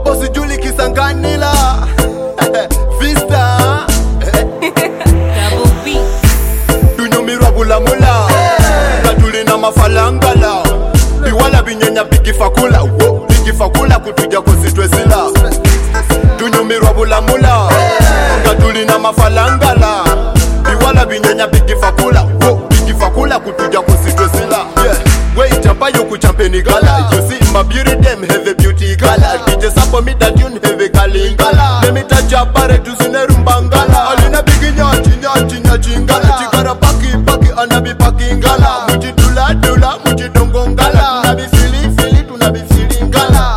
Wapo sijuli kisanganila Vista Double B. Tunyumirwa bulamula Katuli na mafalangala Biwala binyenya bigifakula Bigifakula kutuja kusitwe sila Tunyumirwa bulamula Katuli na mafalangala Biwala binyenya bigifakula Bigifakula kutuja kusitwe sila Wait up, you could champagne gala. You see my beauty, them have a beauty gala. DJ Sampo me that tune have a galingala. Let me touch your body to sine rumbangala. All in a big nyachi chingala. Chikara paki, anabi paki ngala. Muji dula, muji dongongala. Tunabi fili, tunabi feeling gala.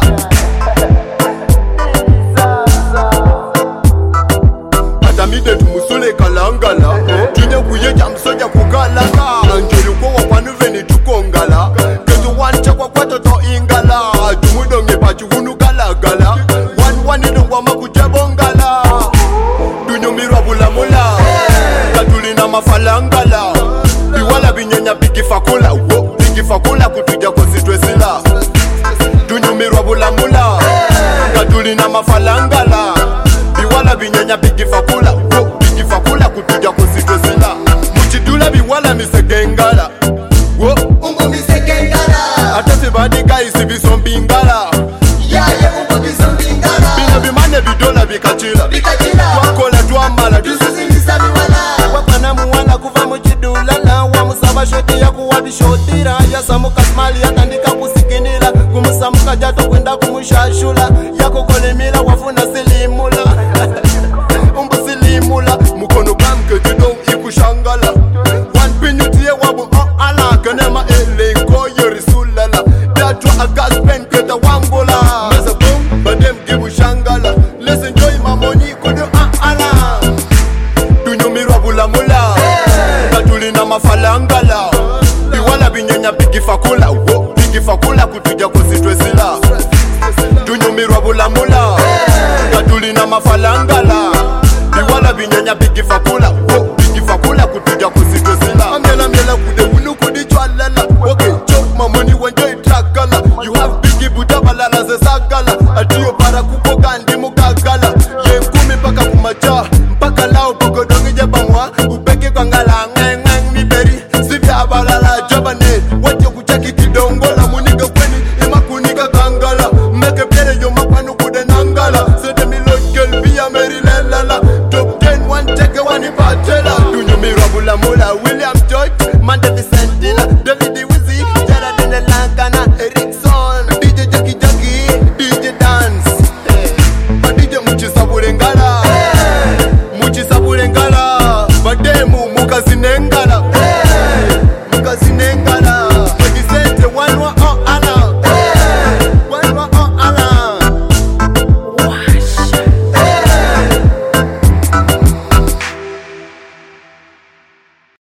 Atamide tumusule kalangala. Jine kuye jamsoja kukalanga. Anjolu kwa wapanu veni tukongala. Ketu wancha kwa kwato to ingala. Tumudonge pachu hunu gala. Wani dungwa makujebongala. Tunyumirwa bulamula. Katuli na mafalangala. Biwala binyenya bigifakula. Bigifakula kutuja kusitwe sila. Tunyumirwa bulamula. Katuli na mafalangala. Biwala binyenya bigifakula. Bigifakula kutuja kusitwe sila. Muchidula biwala misegengala. Umbo misegengala. Atase badi guys bisombingala. Yaye umbo bisombingala. Bino bimane bidola bikachila. Twakola twamala Tususimisa miwala. Wakana muwana kuva muchidula na wa musaba shoti ya kuwa bishotira. Yasamuka smali yatandika kusikinila. Kumusamuka jato kwenda kumushashula. Yako kolemila wafuna silimula. Umbu silimula. Mukono kamke judo ikushangala. One pinyutie wabu ala. Kanema elenko yorisulala. Datwa agaspen keta wangula. Masa boom, badem gibu shangala. Let's enjoy my money kudu ala. Tunyumirwa bulamula. Katuli na mafalangala. Biwala binyenya bigifakula. Bigifakula kutuja kusitwe sila. Tunyumirwa bulamula. Katuli na mafalangala. Biwala binyenya bigifakula.